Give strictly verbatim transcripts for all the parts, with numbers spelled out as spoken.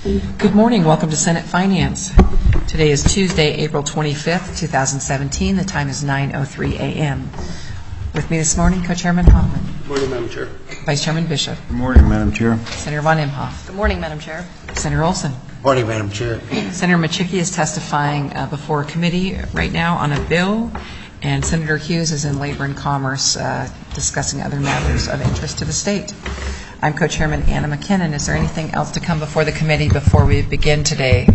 Good morning. Welcome to Senate Finance. Today is Tuesday, April twenty-fifth, two thousand seventeen. The time is nine oh three a m With me this morning, Co-Chairman Hoffman. Good morning, Madam Chair. Vice Chairman Bishop. Good morning, Madam Chair. Senator Von Imhoff. Good morning, Madam Chair. Senator Olson. Good morning, Madam Chair. Senator Machicki is testifying uh, before a committee right now on a bill, and Senator Hughes is in Labor and Commerce uh, discussing other matters of interest to the state. I'm Co-Chairman Anna McKinnon. Is there anything else to come before the committee before we begin today?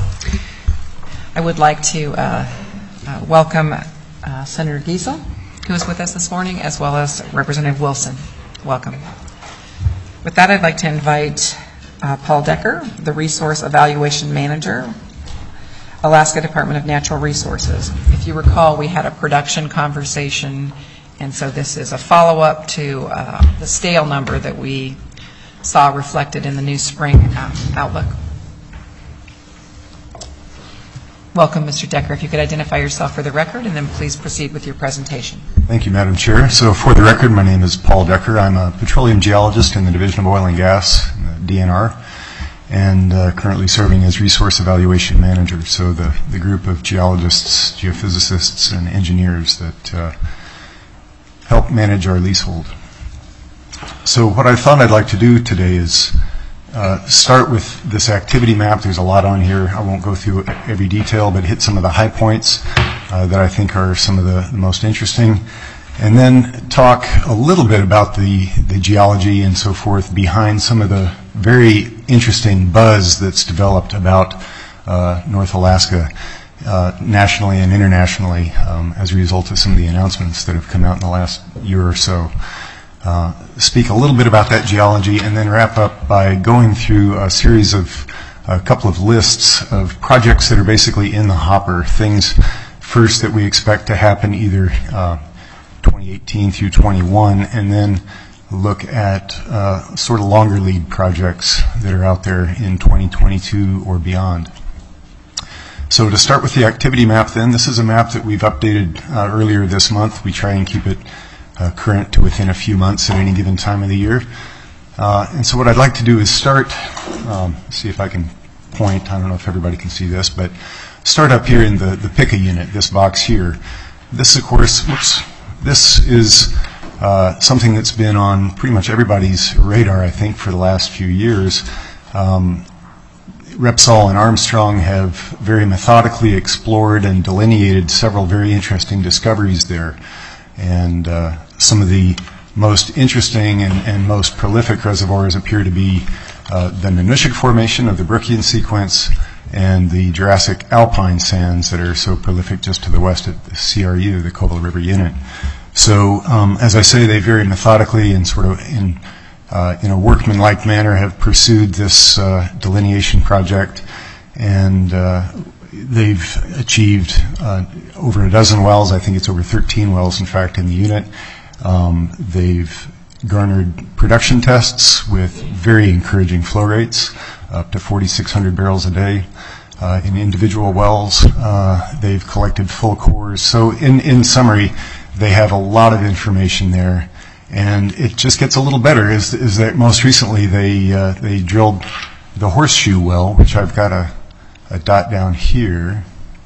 I would like to uh, uh, welcome uh, Senator Giesel, who is with us this morning, as well as Representative Wilson. Welcome. With that, I'd like to invite uh, Paul Decker, the Resource Evaluation Manager, Alaska Department of Natural Resources. If you recall, we had a production conversation, and so this is a follow-up to uh, the stale number that we saw reflected in the new spring uh, outlook. Welcome, Mister Decker. If you could identify yourself for the record, and then please proceed with your presentation. Thank you, Madam Chair. So for the record, my name is Paul Decker. I'm a petroleum geologist in the Division of Oil and Gas, the D N R, and uh, currently serving as Resource Evaluation Manager, so the, the group of geologists, geophysicists, and engineers that uh, help manage our leasehold. So what I thought I'd like to do today is uh, start with this activity map. There's a lot on here. I won't go through every detail, but hit some of the high points uh, that I think are some of the, the most interesting, and then talk a little bit about the, the geology and so forth behind some of the very interesting buzz that's developed about uh, North Alaska uh, nationally and internationally um, as a result of some of the announcements that have come out in the last year or so. Uh, speak a little bit about that geology and then wrap up by going through a series of a couple of lists of projects that are basically in the hopper, things first that we expect to happen either uh, twenty eighteen through twenty-one, and then look at uh, sort of longer lead projects that are out there in twenty twenty-two or beyond. So to start with the activity map then, this is a map that we've updated uh, earlier this month. We try and keep it uh, current to within a few months at any given time of the year. Uh, and so what I'd like to do is start, um, see if I can point, I don't know if everybody can see this, but start up here in the, the P I C A unit, this box here. This, of course, whoops, this is uh, something that's been on pretty much everybody's radar, I think, for the last few years. Um, Repsol and Armstrong have very methodically explored and delineated several very interesting discoveries there. And uh, some of the most interesting and, and most prolific reservoirs appear to be uh, the Nanushuk Formation of the Brookian sequence and the Jurassic Alpine sands that are so prolific just to the west at the C R U, the Covell River Unit. So, um, as I say, they very methodically and sort of in Uh, in a workmanlike manner have pursued this uh, delineation project, and uh, they've achieved uh, over a dozen wells. I think it's over thirteen wells, in fact, in the unit. Um, they've garnered production tests with very encouraging flow rates, up to forty-six hundred barrels a day. Uh, in individual wells, uh, they've collected full cores. So in, in summary, they have a lot of information there. And it just gets a little better, is, is that most recently they uh, they drilled the Horseshoe well, which I've got a, a dot down here.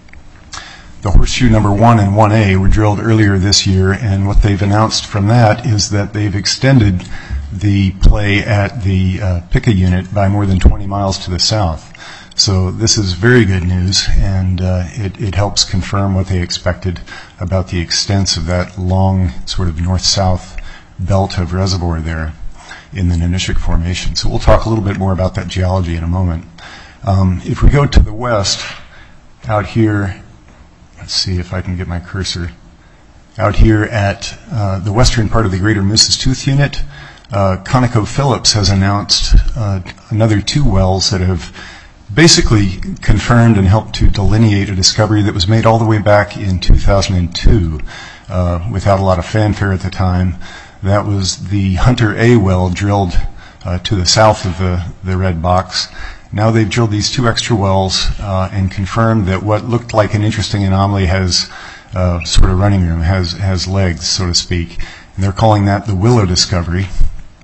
The Horseshoe number one and one A were drilled earlier this year, and what they've announced from that is that they've extended the play at the uh, P I C A unit by more than twenty miles to the south. So this is very good news, and uh, it, it helps confirm what they expected about the extents of that long sort of north-south belt of reservoir there in the Nanushuk Formation. So we'll talk a little bit more about that geology in a moment. Um, if we go to the west, out here, let's see if I can get my cursor, out here at uh, the western part of the Greater Moose's Tooth Unit, uh, ConocoPhillips has announced uh, another two wells that have basically confirmed and helped to delineate a discovery that was made all the way back in two thousand two uh, without a lot of fanfare at the time. That was the Hunter A well drilled uh, to the south of the, the red box. Now they've drilled these two extra wells uh, and confirmed that what looked like an interesting anomaly has uh, sort of running room, has, has legs, so to speak. And they're calling that the Willow discovery.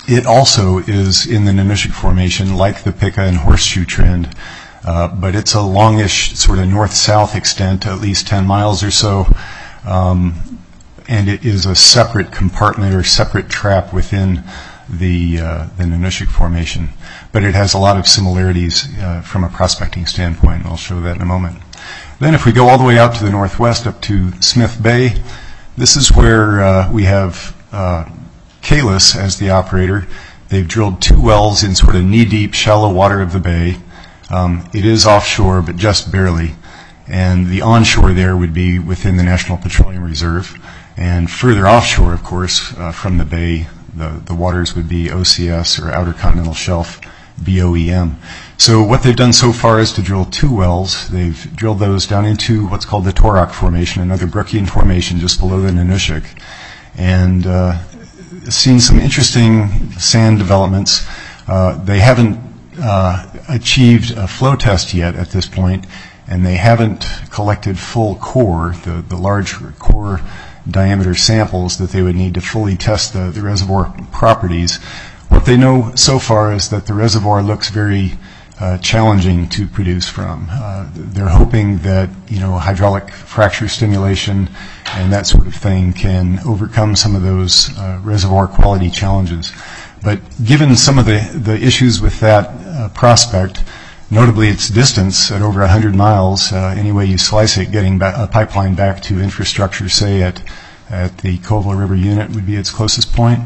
it also is in the Nanushuk Formation, like the Pika and Horseshoe Trend, uh, but it's a longish sort of north-south extent, at least ten miles or so, um, and it is a separate compartment or separate trap within the, uh, the Nanushuk Formation. But it has a lot of similarities uh, from a prospecting standpoint, and I'll show that in a moment. Then if we go all the way out to the northwest, up to Smith Bay, this is where uh, we have uh, Kalis as the operator. They've drilled two wells in sort of knee-deep, shallow water of the bay. Um, it is offshore, but just barely. And the onshore there would be within the National Petroleum Reserve. And further offshore, of course, uh, from the bay, the, the waters would be O C S, or Outer Continental Shelf, B O E M. So what they've done so far is to drill two wells. They've drilled those down into what's called the Torok Formation, another Brookian formation just below the Nanushuk, and uh, seen some interesting sand developments. Uh, they haven't uh, achieved a flow test yet at this point, and they haven't collected full core, the, the large core diameter samples that they would need to fully test the, the reservoir properties. What they know so far is that the reservoir looks very uh, challenging to produce from. Uh, they're hoping that, you know, hydraulic fracture stimulation and that sort of thing can overcome some of those uh, reservoir quality challenges. But given some of the, the issues with that uh, prospect, notably its distance at over one hundred miles, uh, any way you slice it, getting ba- a pipeline back to infrastructure, say at, at the Colville River unit would be its closest point.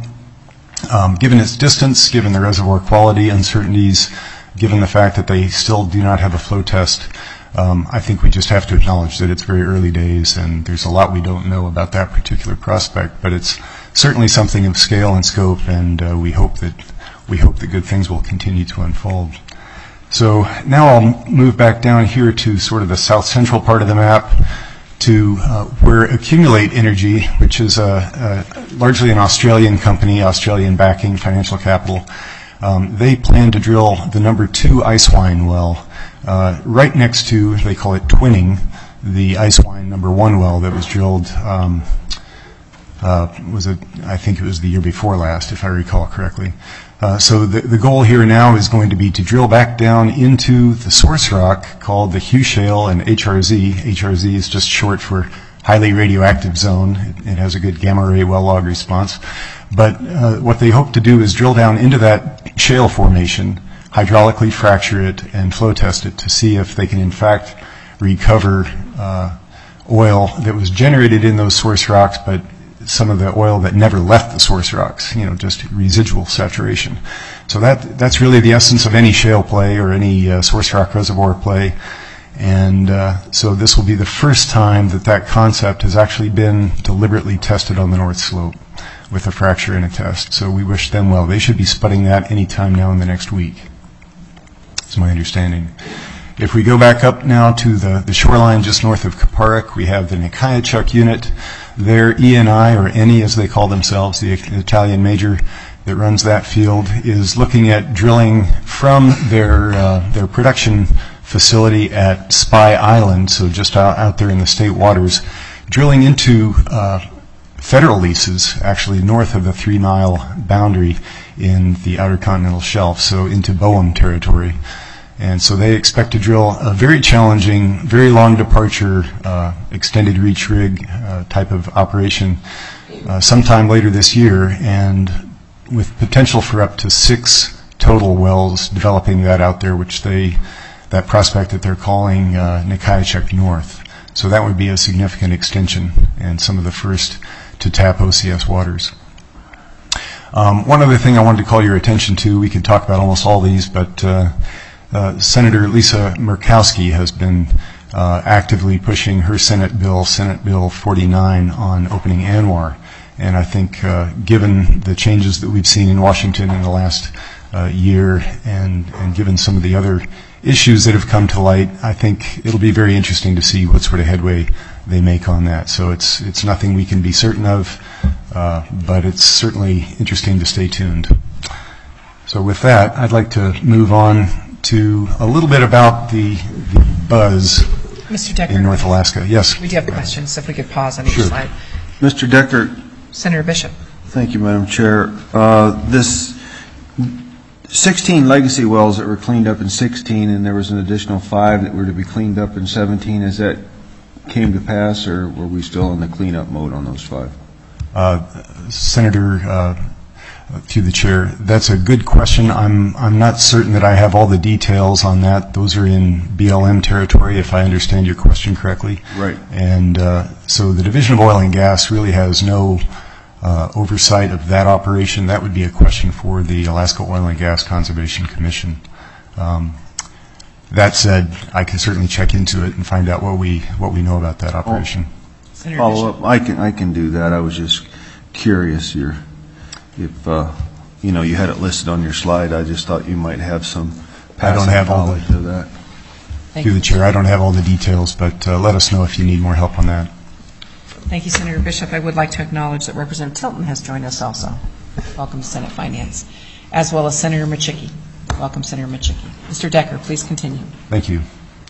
Um, given its distance, given the reservoir quality uncertainties, given the fact that they still do not have a flow test, um, I think we just have to acknowledge that it's very early days and there's a lot we don't know about that particular prospect. But it's certainly something of scale and scope, and uh, we hope that we hope that good things will continue to unfold. So now I'll move back down here to sort of the south central part of the map, to uh, where Accumulate Energy, which is a, a largely an Australian company, Australian backing, financial capital. Um, they plan to drill the number two Icewine well uh, right next to, they call it twinning, the Icewine number one well that was drilled, um, uh, was it, I think it was the year before last, if I recall correctly. Uh, so the, the goal here now is going to be to drill back down into the source rock called the Hugh Shale and H R Z. H R Z is just short for highly radioactive zone. It, it has a good gamma ray well log response. But uh, what they hope to do is drill down into that shale formation, hydraulically fracture it, and flow test it to see if they can in fact recover uh, oil that was generated in those source rocks, but some of the oil that never left the source rocks, you know, just residual saturation. So that that's really the essence of any shale play or any uh, source rock reservoir play. And uh, so this will be the first time that that concept has actually been deliberately tested on the North Slope with a fracture and a test. So we wish them well. They should be spudding that any time now in the next week. That's my understanding. If we go back up now to the, the shoreline just north of Kaparik, we have the Nikayachuk unit. Their E N I, or ENI as they call themselves, the Italian major that runs that field, is looking at drilling from their uh, their production facility at Spy Island, so just out, out there in the state waters, drilling into uh, federal leases, actually north of the three-mile boundary in the Outer Continental Shelf, so into Boehm territory. And so they expect to drill a very challenging, very long departure, uh, extended reach rig uh, type of operation uh, sometime later this year, and with potential for up to six total wells developing that out there, which they, that prospect that they're calling uh, Nikayachuk North. So that would be a significant extension and some of the first to tap O C S waters. Um, one other thing I wanted to call your attention to, we could talk about almost all these, but uh, Uh, Senator Lisa Murkowski has been uh, actively pushing her Senate bill, Senate Bill forty-nine, on opening ANWR. And I think uh, given the changes that we've seen in Washington in the last uh, year and, and given some of the other issues that have come to light, I think it'll be very interesting to see what sort of headway they make on that. So it's, it's nothing we can be certain of, uh, but it's certainly interesting to stay tuned. So with that, I'd like to move on to a little bit about the, the buzz Mister Decker, in North Alaska. Yes. We do have questions, so if we could pause on each Sure. slide. Mister Decker. Senator Bishop. Thank you, Madam Chair. Uh, this sixteen legacy wells that were cleaned up in sixteen, and there was an additional five that were to be cleaned up in seventeen. Has that came to pass, or were we still in the cleanup mode on those five? Uh, Senator, uh, through the chair, that's a good question. I'm I'm not certain that I have all the details on that. Those are in B L M territory, if I understand your question correctly. Right. And uh, so the Division of Oil and Gas really has no uh, oversight of that operation. That would be a question for the Alaska Oil and Gas Conservation Commission. Um, that said, I can certainly check into it and find out what we what we know about that operation. Senator Follow Bishop. up. I can I can do that. I was just curious. You're, if uh, you know you had it listed on your slide, I just thought you might have some. I don't have all the- knowledge of that. Thank Through you. the chair, I don't have all the details, but uh, let us know if you need more help on that. Thank you, Senator Bishop. I would like to acknowledge that Representative Tilton has joined us also. Welcome to Senate Finance, as well as Senator Machicki. Welcome, Senator Machicki. Mister Decker, please continue. Thank you.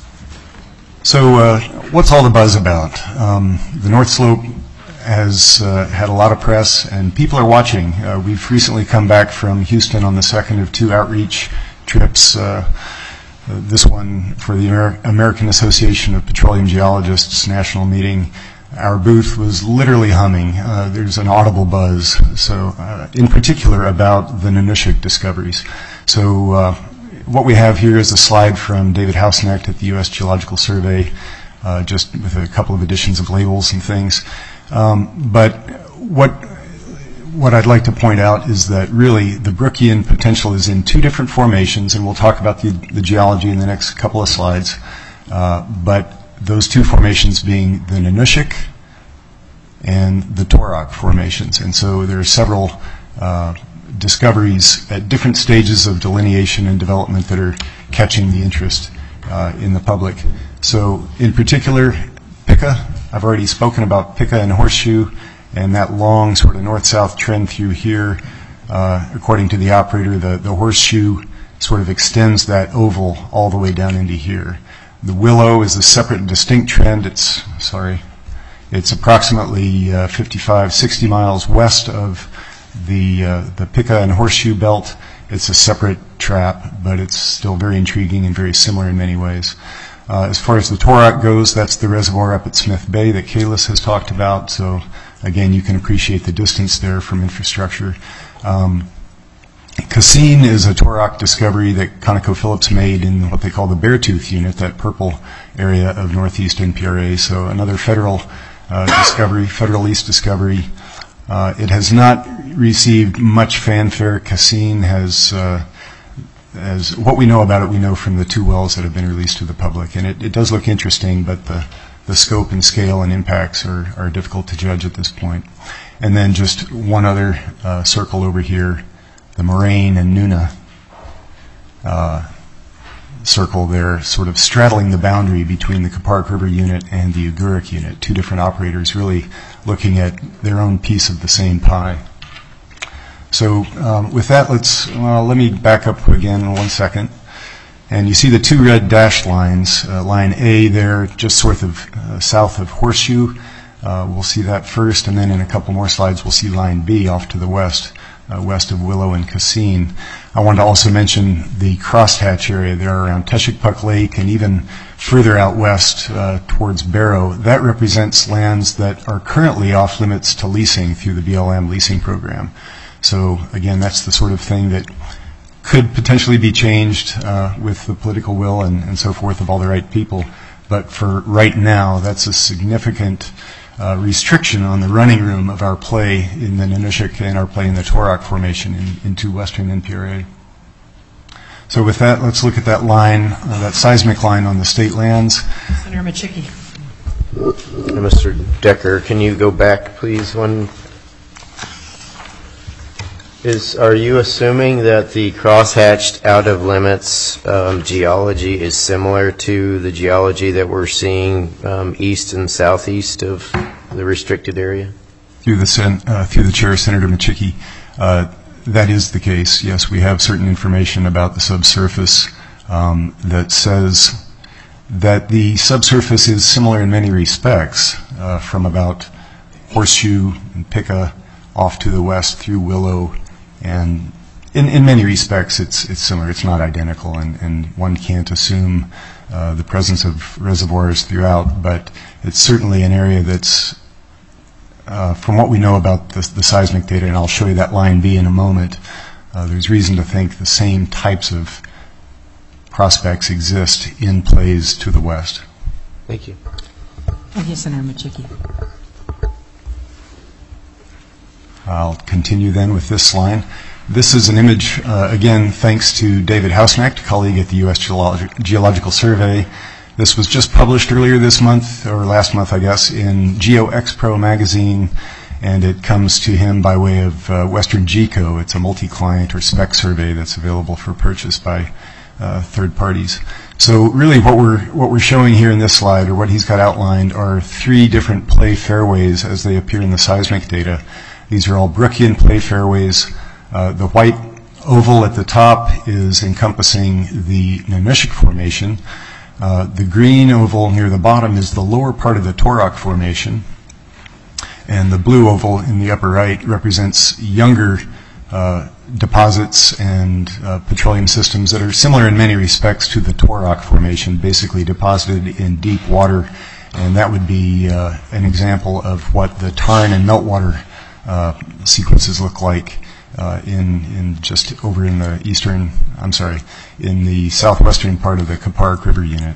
So uh, what's all the buzz about? Um, the North Slope has uh, had a lot of press, and people are watching. Uh, we've recently come back from Houston on the second of two outreach trips. Uh, uh, this one for the Amer- American Association of Petroleum Geologists national meeting. Our booth was literally humming. Uh, there's an audible buzz, so uh, in particular about the Nanushuk discoveries. So uh, what we have here is a slide from David Hausnecht at the U S Geological Survey, uh, just with a couple of additions of labels and things. Um, but what what I'd like to point out is that really the Brookian potential is in two different formations, and we'll talk about the, the geology in the next couple of slides. Uh, but those two formations being the Nanushuk and the Torak formations. And so there are several uh, discoveries at different stages of delineation and development that are catching the interest uh, in the public. So in particular, Pika. I've already spoken about Pika and Horseshoe and that long sort of north-south trend through here. Uh, according to the operator, the, the Horseshoe sort of extends that oval all the way down into here. The Willow is a separate and distinct trend. It's, sorry, it's approximately uh, fifty-five, sixty miles west of the uh, the Pika and Horseshoe belt. It's a separate trap, but it's still very intriguing and very similar in many ways. Uh, as far as the Torak goes, that's the reservoir up at Smith Bay that Kalis has talked about. So again, you can appreciate the distance there from infrastructure. Um, Cassine is a Torak discovery that ConocoPhillips made in what they call the Beartooth unit, that purple area of northeast N P R A. So another federal uh, discovery, federal lease discovery. Uh, it has not received much fanfare. Cassine has, uh, as what we know about it, we know from the two wells that have been released to the public, and it, it does look interesting, but the, the scope and scale and impacts are, are difficult to judge at this point. And then just one other uh, circle over here, the Moraine and Nuna uh, circle there, sort of straddling the boundary between the Kapark River unit and the Uguruk unit, two different operators really looking at their own piece of the same pie. So um, with that, let's, well, let me back up again one second. And you see the two red dashed lines, uh, line A there just south of, uh, south of Horseshoe. Uh, we'll see that first, and then in a couple more slides we'll see line B off to the west, uh, west of Willow and Cassine. I wanted to also mention the crosshatch area there around Teshikpuk Lake and even further out west uh, towards Barrow. That represents lands that are currently off limits to leasing through the B L M leasing program. So again, that's the sort of thing that could potentially be changed uh, with the political will and, and so forth of all the right people. But for right now, that's a significant uh, restriction on the running room of our play in the Nanushuk and our play in the Torak formation in, into western N P R A. So with that, let's look at that line, uh, that seismic line on the state lands. Senator Machicki. Mister Decker, can you go back, please? One is, are you assuming that the crosshatched out of limits um, geology is similar to the geology that we're seeing um, east and southeast of the restricted area? Through the sen- uh, through the chair, Senator Machicki, uh, that is the case. Yes, we have certain information about the subsurface um, that says that the subsurface is similar in many respects, uh, from about Horseshoe and Pika off to the west through Willow and in, in many respects, it's, it's similar. It's not identical, and, and one can't assume uh, the presence of reservoirs throughout, but it's certainly an area that's, uh, from what we know about the, the seismic data, and I'll show you that line B in a moment, uh, there's reason to think the same types of prospects exist in plays to the west. Thank you. Thank you, Senator Machicki. I'll continue then with this line. This is an image, uh, again, thanks to David Hausnacht, colleague at the U S Geolog- Geological Survey. This was just published earlier this month, or last month, I guess, in GeoXpro magazine, and it comes to him by way of uh, Western GECO. It's a multi-client or spec survey that's available for purchase by uh, third parties. So really what we're what we're showing here in this slide, or what he's got outlined, are three different play fairways as they appear in the seismic data. These are all Brookian play fairways. Uh, the white oval at the top is encompassing the Nanushuk Formation. Uh, the green oval near the bottom is the lower part of the Torok Formation. And the blue oval in the upper right represents younger uh, deposits and uh, petroleum systems that are similar in many respects to the Torok Formation, basically deposited in deep water. And that would be uh, an example of what the Tarn and meltwater uh, sequences look like uh, in, in just over in the eastern, I'm sorry, in the southwestern part of the Kuparuk River unit.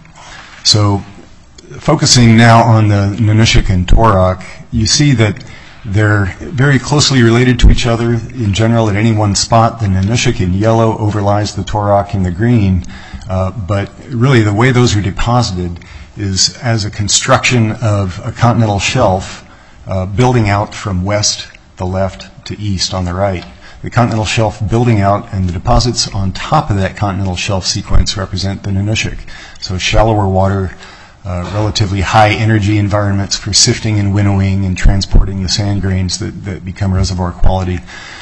So focusing now on the Nanushuk and Torok, you see that they're very closely related to each other. In general, at any one spot, the Nanushuk in yellow overlies the Torok in the green. Uh, but really, the way those are deposited is as a construction of a continental shelf uh, building out from west, the left, to east on the right. The continental shelf building out, and the deposits on top of that continental shelf sequence represent the Nanushuk. So shallower water, Uh, relatively high energy environments for sifting and winnowing and transporting the sand grains that, that become reservoir quality.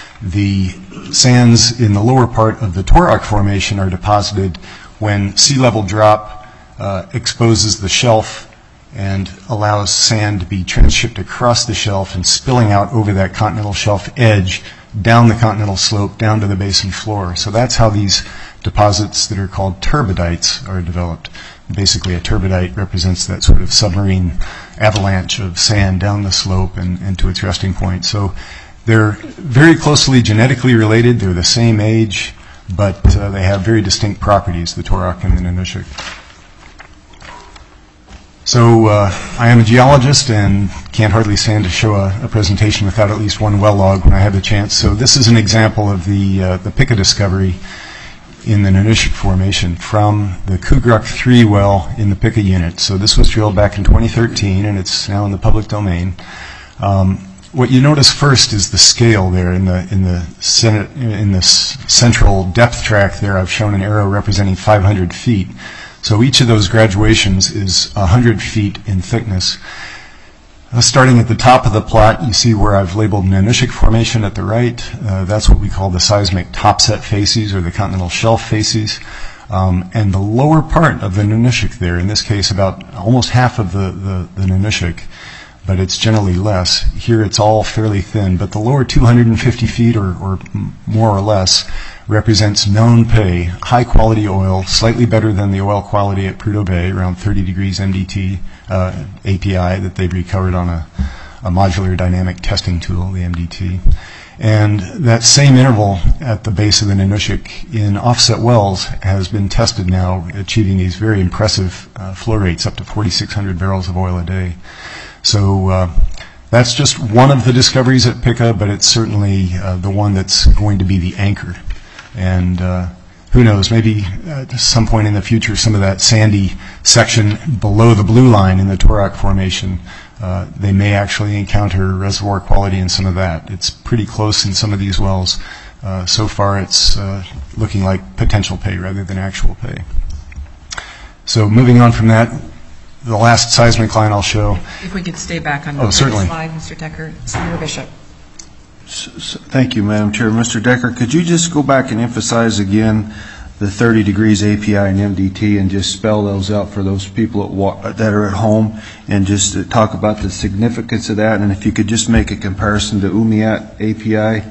The sands in the lower part of the Torok Formation are deposited when sea level drop uh, exposes the shelf and allows sand to be transshipped across the shelf and spilling out over that continental shelf edge down the continental slope down to the basin floor. So that's how these deposits that are called turbidites are developed. Basically, a turbidite represents that sort of submarine avalanche of sand down the slope and, and to its resting point. So they're very closely genetically related. They're the same age, but uh, they have very distinct properties, the Torok and the Nanushuk. So uh, I am a geologist and can't hardly stand to show a, a presentation without at least one well log when I have the chance. So this is an example of the, uh, the Pikka discovery in the Nanushuk Formation from the Kugruk three well in the Pikka unit. So this was drilled back in twenty thirteen, and it's now in the public domain. Um, what you notice first is the scale there in the in the cen- in the central depth track there. I've shown an arrow representing five hundred feet. So each of those graduations is one hundred feet in thickness. Uh, starting at the top of the plot, you see where I've labeled Nanushuk Formation at the right. Uh, that's what we call the seismic topset facies, or the continental shelf facies. Um, and the lower part of the Nanushuk there, in this case about almost half of the, the, the Nanushuk, but it's generally less. Here it's all fairly thin, but the lower two hundred fifty feet or, or more or less represents known pay, high quality oil, slightly better than the oil quality at Prudhoe Bay, around thirty degrees M D T uh, A P I that they've recovered on a, a modular dynamic testing tool, the M D T. And that same interval at the base of the Nanushuk in offset wells has been tested now, achieving these very impressive uh, flow rates up to forty-six hundred barrels of oil a day. So uh, that's just one of the discoveries at Pikka, but it's certainly uh, the one that's going to be the anchor. And uh, who knows, maybe at some point in the future, some of that sandy section below the blue line in the Torok Formation, uh, they may actually encounter reservoir quality in some of that. It's pretty close in some of these wells. Uh, so far, it's uh, looking like potential pay rather than actual pay. So moving on from that, the last seismic line I'll show. If we could stay back on Oh, the certainly. slide, Mister Decker. Senator Bishop. Thank you, Madam Chair. Mister Decker, could you just go back and emphasize again the thirty degrees A P I and M D T and just spell those out for those people at wa- that are at home, and just talk about the significance of that, and if you could just make a comparison to U M I A T A P I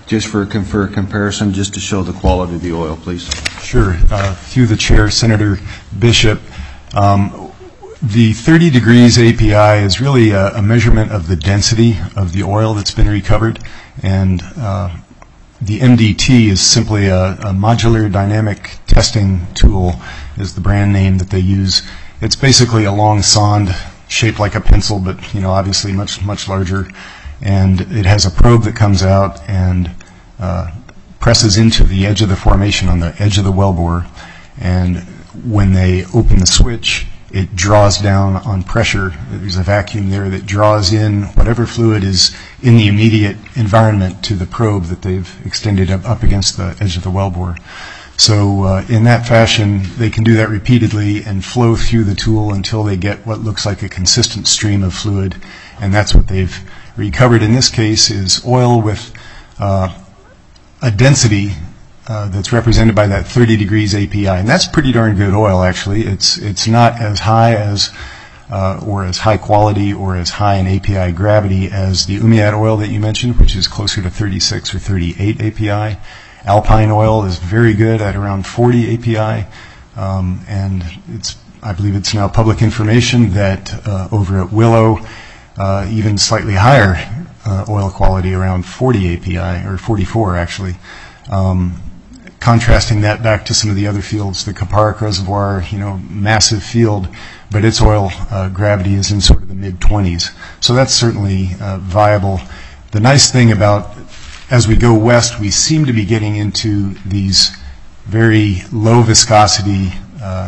just for, a- for a comparison, just to show the quality of the oil, please? Sure. Uh, Through the chair, Senator Bishop, um, the thirty degrees A P I is really a, a measurement of the density of the oil that's been recovered, and uh, the M D T is simply a, a modular dynamic testing tool, is the brand name that they use. It's basically a long sonde shaped like a pencil, but you know, obviously much much larger, and it has a probe that comes out and uh, presses into the edge of the formation on the edge of the wellbore, and when they open the switch, it draws down on pressure. There's a vacuum there that draws in whatever fluid is in the immediate environment to the probe that they've extended up, up against the edge of the wellbore. So uh, in that fashion, they can do that repeatedly and flow through the tool until they get what looks like a consistent stream of fluid, and that's what they've recovered. In this case is oil with uh, a density Uh, that's represented by that thirty degrees A P I, and that's pretty darn good oil. Actually, it's it's not as high as uh, or as high quality or as high in A P I gravity as the Umiad oil that you mentioned, which is closer to thirty-six or thirty-eight A P I. Alpine oil is very good at around forty A P I, um, and it's I believe it's now public information that uh, over at Willow, uh, even slightly higher uh, oil quality, around forty A P I or forty-four actually. Um, Contrasting that back to some of the other fields, the Kuparuk Reservoir, you know, massive field, but its oil uh, gravity is in sort of the mid twenties. So that's certainly uh, viable. The nice thing about, as we go west, we seem to be getting into these very low viscosity, uh,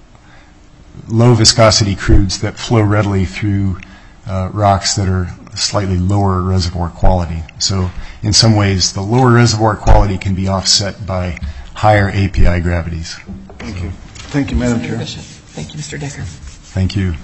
low viscosity crudes that flow readily through uh, rocks that are slightly lower reservoir quality. So in some ways, the lower reservoir quality can be offset by higher A P I gravities. Thank you. Thank you, Madam Senator Chair. Bishop. Thank you, Mister Decker. Thank you.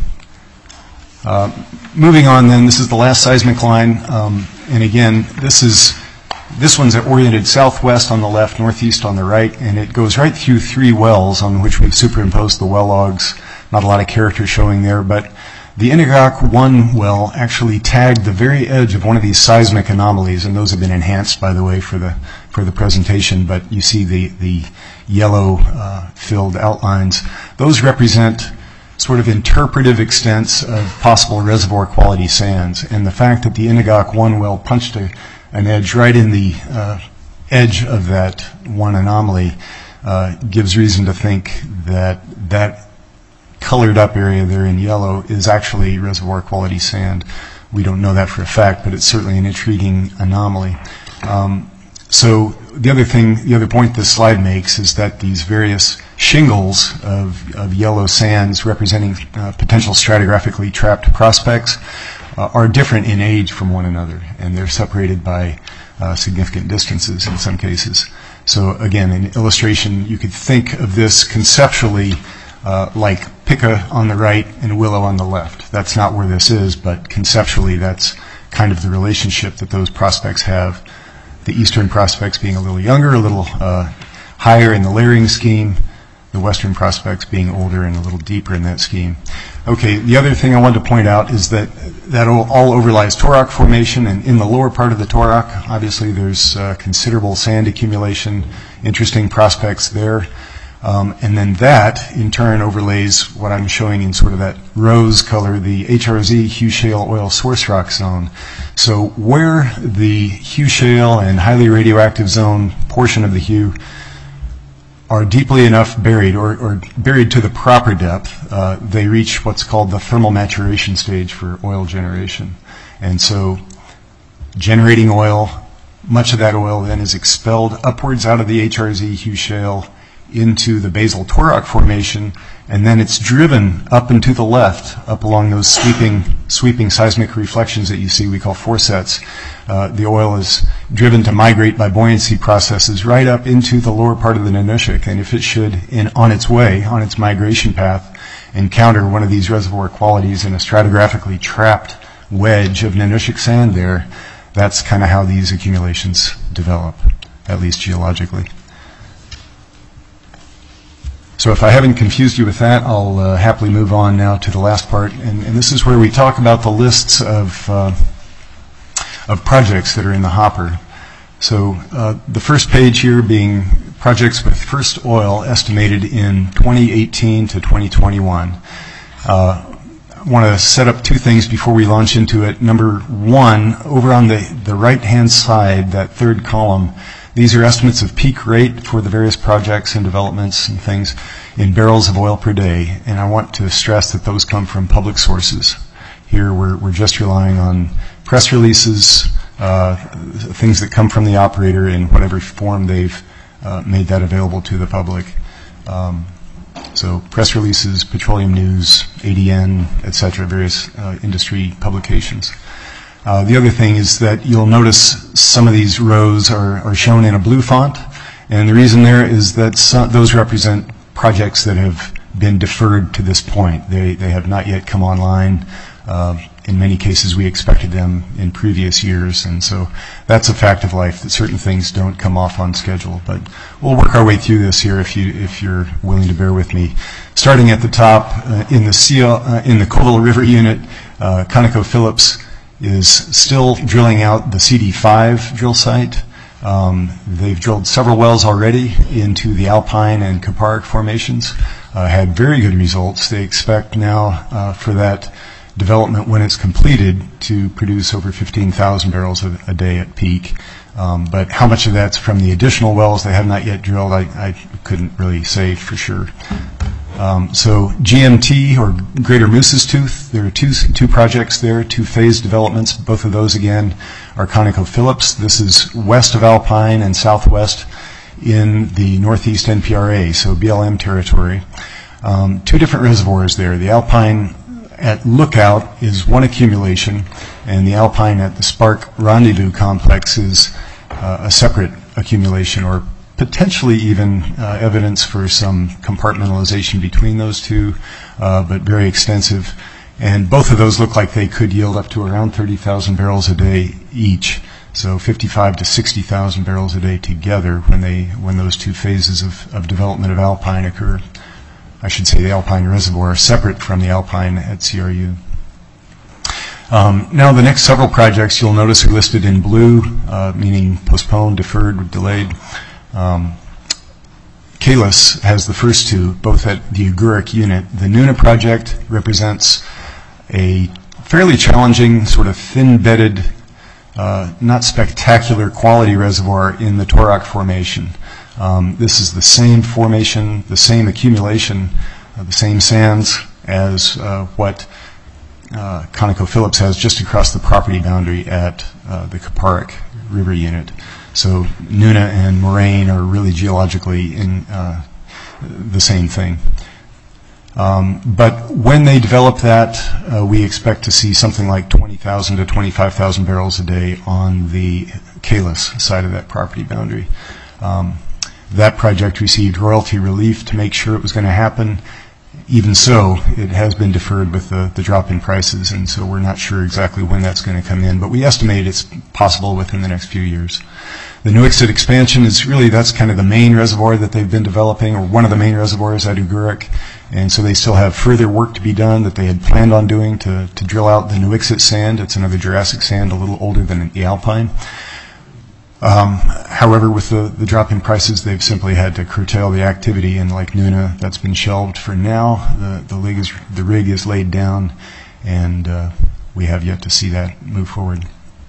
Uh, moving on then, this is the last seismic line. Um, and again, this is this one's oriented southwest on the left, northeast on the right, and it goes right through three wells on which we've superimposed the well logs. Not a lot of character showing there, but the Inigok one well actually tagged the very edge of one of these seismic anomalies, and those have been enhanced, by the way, for the for the presentation, but you see the, the yellow uh, filled outlines. Those represent sort of interpretive extents of possible reservoir quality sands, and the fact that the Inigok one well punched a, an edge right in the uh, edge of that one anomaly uh, gives reason to think that that colored up area there in yellow is actually reservoir quality sand. We don't know that for a fact, but it's certainly an intriguing anomaly. Um, so the other thing, the other point this slide makes is that these various shingles of, of yellow sands representing uh, potential stratigraphically trapped prospects uh, are different in age from one another, and they're separated by uh, significant distances in some cases. So again, in illustration, you could think of this conceptually Uh, like Pica on the right and Willow on the left. That's not where this is, but conceptually that's kind of the relationship that those prospects have. The eastern prospects being a little younger, a little uh, higher in the layering scheme, the western prospects being older and a little deeper in that scheme. Okay, the other thing I wanted to point out is that that all, all overlies Torok Formation, and in the lower part of the Torok, obviously there's uh, considerable sand accumulation, interesting prospects there. Um, and then that, in turn, overlays what I'm showing in sort of that rose color, the H R Z Hugh Shale Oil Source Rock Zone. So where the Hugh Shale and highly radioactive zone portion of the Hugh are deeply enough buried, or, or buried to the proper depth, uh, they reach what's called the thermal maturation stage for oil generation. And so generating oil, much of that oil then is expelled upwards out of the H R Z Hugh Shale into the basal Torok Formation, and then it's driven up and to the left, up along those sweeping sweeping seismic reflections that you see, we call foresets. Uh, the oil is driven to migrate by buoyancy processes right up into the lower part of the Nanushuk, and if it should, in, on its way, on its migration path, encounter one of these reservoir qualities in a stratigraphically trapped wedge of Nanushuk sand there, that's kind of how these accumulations develop, at least geologically. So if I haven't confused you with that, I'll uh, happily move on now to the last part, and, and this is where we talk about the lists of uh, of projects that are in the hopper. So uh, the first page here being projects with first oil estimated in twenty eighteen to twenty twenty-one. Uh, I want to set up two things before we launch into it. Number one, over on the, the right-hand side, that third column, these are estimates of peak rate for the various projects and developments and things in barrels of oil per day. And I want to stress that those come from public sources. Here we're, we're just relying on press releases, uh, things that come from the operator in whatever form they've uh, made that available to the public. Um, So press releases, petroleum news, A D N, et cetera, various uh, industry publications. Uh, the other thing is that you'll notice some of these rows are, are shown in a blue font, and the reason there is that some, those represent projects that have been deferred to this point. They, they have not yet come online. Uh, in many cases, we expected them in previous years, and so that's a fact of life, that certain things don't come off on schedule. But we'll work our way through this here if, you, if you're willing to bear with me. Starting at the top, uh, in the Seal, uh, in the Colville River unit, uh, ConocoPhillips is still drilling out the C D five drill site. Um, they've drilled several wells already into the Alpine and Kuparuk formations, uh, had very good results. They expect now uh, for that development, when it's completed, to produce over fifteen thousand barrels a, a day at peak. Um, but how much of that's from the additional wells they have not yet drilled, I, I couldn't really say for sure. Um, so G M T, or Greater Moose's Tooth, there are two, two projects there, two phase developments. Both of those, again, are ConocoPhillips. This is west of Alpine and southwest in the northeast N P R A, so B L M territory. Um, two different reservoirs there. The Alpine at Lookout is one accumulation, and the Alpine at the Spark Rendezvous complex is uh, a separate accumulation, or potentially even uh, evidence for some compartmentalization between those two, uh, but very extensive. And both of those look like they could yield up to around thirty thousand barrels a day each, so fifty-five to sixty thousand barrels a day together when they when those two phases of, of development of Alpine occur. I should say the Alpine reservoir, separate from the Alpine at C R U. Um, now the next several projects you'll notice are listed in blue, uh, meaning postponed, deferred, delayed. Um, Kalis has the first two, both at the Ugurik unit. The Nuna project represents a fairly challenging, sort of thin-bedded, uh, not spectacular quality reservoir in the Torak Formation. Um, this is the same formation, the same accumulation, uh, the same sands as uh, what uh, ConocoPhillips has just across the property boundary at uh, the Kuparuk River unit. So Nuna and Moraine are really geologically in uh, the same thing. Um, but when they develop that, uh, we expect to see something like twenty thousand to twenty-five thousand barrels a day on the Kalis side of that property boundary. Um, That project received royalty relief to make sure it was going to happen. Even so, it has been deferred with the, the drop in prices, and so we're not sure exactly when that's going to come in, but we estimate it's possible within the next few years. The Nuiqsut expansion is really, that's kind of the main reservoir that they've been developing, or one of the main reservoirs at Ugurik, and so they still have further work to be done that they had planned on doing to, to drill out the Nuiqsut sand. It's another Jurassic sand, a little older than the Alpine. Um, however, with the, the drop in prices, they've simply had to curtail the activity, and like Nuna, that's been shelved for now. The, the, rig, is, the rig is laid down, and uh, we have yet to see that move forward.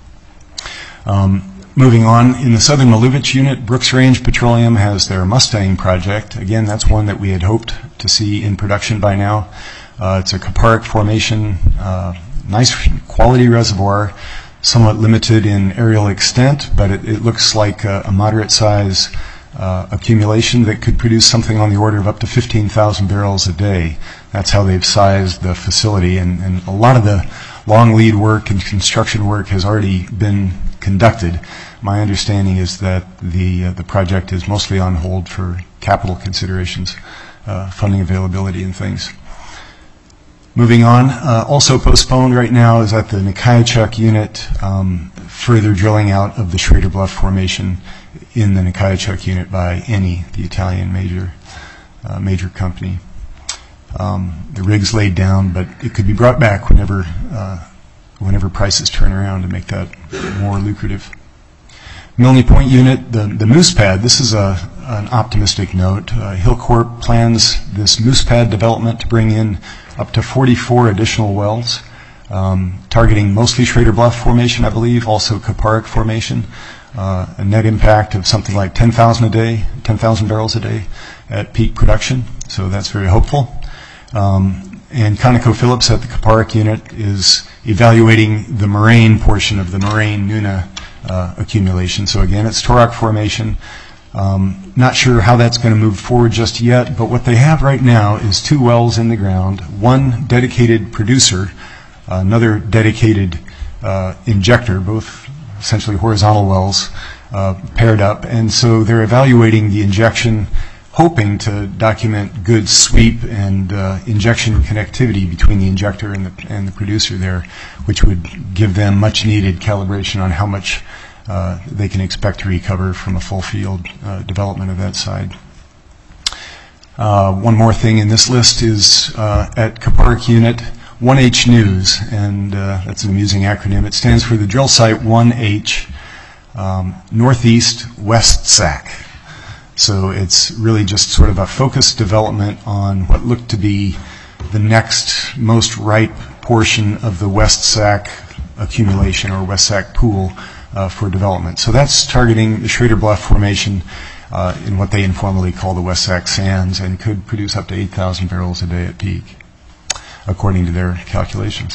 Um, moving on, in the Southern Maluvich unit, Brooks Range Petroleum has their Mustang project. Again, that's one that we had hoped to see in production by now. Uh, it's a Kuparuk formation, uh, nice quality reservoir, somewhat limited in aerial extent, but it, it looks like a, a moderate size uh, accumulation that could produce something on the order of up to fifteen thousand barrels a day. That's how they've sized the facility, and, and a lot of the long lead work and construction work has already been conducted. My understanding is that the, uh, the project is mostly on hold for capital considerations, uh, funding availability and things. Moving on, uh, also postponed right now is at the Nikayachuk unit, um, further drilling out of the Schrader Bluff formation in the Nikayachuk unit by Eni, the Italian major uh, major company. Um, the rig's laid down, but it could be brought back whenever uh, whenever prices turn around to make that more lucrative. Milne Point unit, the, the Moose Pad, this is a, an optimistic note. Uh, Hillcorp plans this Moose Pad development to bring in up to forty-four additional wells, um, targeting mostly Schrader Bluff Formation, I believe, also Kuparuk Formation, uh, a net impact of something like ten thousand a day, ten thousand barrels a day at peak production, so that's very hopeful. Um, and ConocoPhillips at the Kuparuk unit is evaluating the moraine portion of the Moraine-Nuna uh, accumulation. So again, it's Torak Formation. Um, not sure how that's going to move forward just yet, but what they have right now is two wells in the ground, one dedicated producer, another dedicated uh, injector, both essentially horizontal wells uh, paired up. And so they're evaluating the injection, hoping to document good sweep and uh, injection connectivity between the injector and the, and the producer there, which would give them much needed calibration on how much uh, they can expect to recover from a full field uh, development of that side. Uh, one more thing in this list is uh, at Kuparuk unit, one H News, and uh, that's an amusing acronym. It stands for the drill site one H, um, Northeast West Sac. So it's really just sort of a focused development on what looked to be the next most ripe portion of the West Sac accumulation or West Sac pool uh, for development. So that's targeting the Schrader Bluff Formation uh, in what they informally call the West Sac Sands, and could produce up to eight thousand barrels a day at peak, according to their calculations.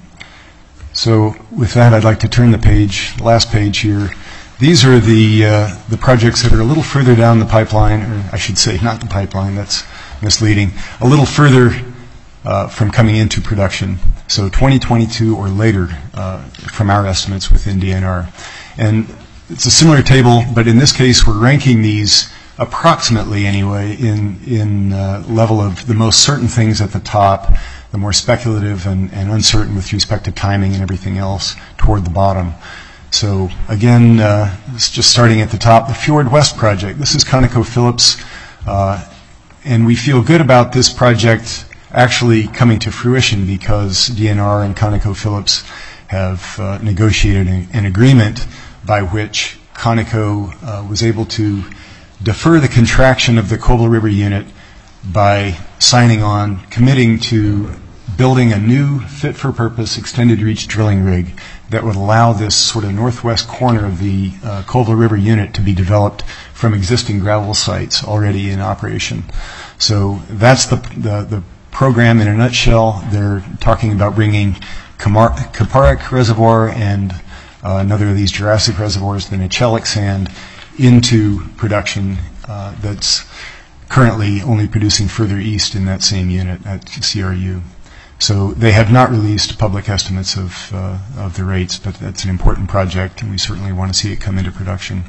So with that, I'd like to turn the page, last page here. These are the uh, the projects that are a little further down the pipeline, or I should say not the pipeline, that's misleading, a little further uh, from coming into production. So twenty twenty-two or later uh, from our estimates within D N R. And it's a similar table, but in this case we're ranking these approximately anyway in, in uh, level of the most certain things at the top, the more speculative and, and uncertain with respect to timing and everything else toward the bottom. So again, uh, it's just starting at the top, the Fjord West project. This is ConocoPhillips, uh, and we feel good about this project actually coming to fruition because D N R and ConocoPhillips have uh, negotiated an, an agreement by which Conoco uh, was able to defer the contraction of the Colville River unit by signing on, committing to building a new fit-for-purpose extended reach drilling rig that would allow this sort of northwest corner of the uh, Colville River unit to be developed from existing gravel sites already in operation. So that's the, the, the program in a nutshell. They're talking about bringing Kuparuk Reservoir and uh, another of these Jurassic reservoirs, the Nechelek Sand, into production uh, that's currently only producing further east in that same unit at C R U. So they have not released public estimates of, uh, of the rates, but that's an important project, and we certainly want to see it come into production.